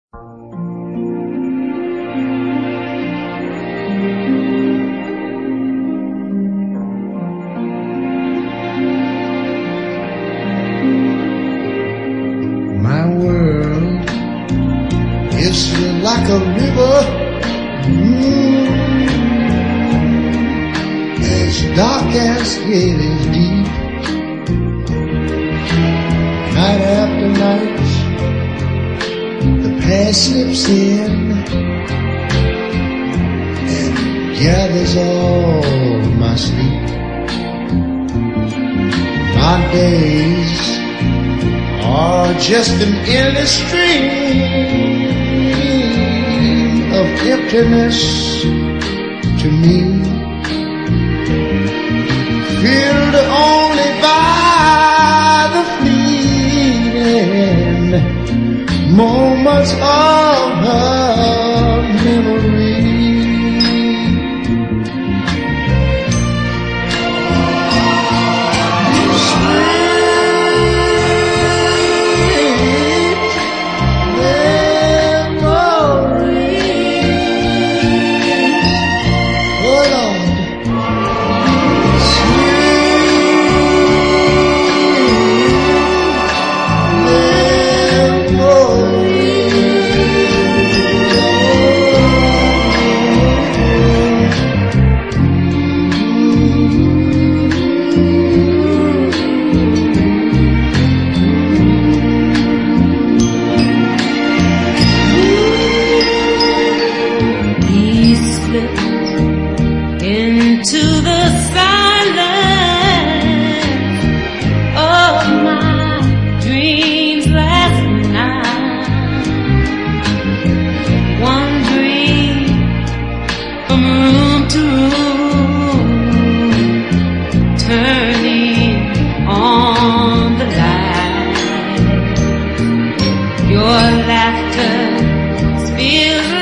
My world is like a river, as dark as it is deep. Night after night, the past slips in and gathers all my sleep. My days are just an endless stream of emptiness to me, filled only by the fleeting moments of her memory. Into the silence of my dreams last night, wandering from room to room, turning on the light. Your laughter spills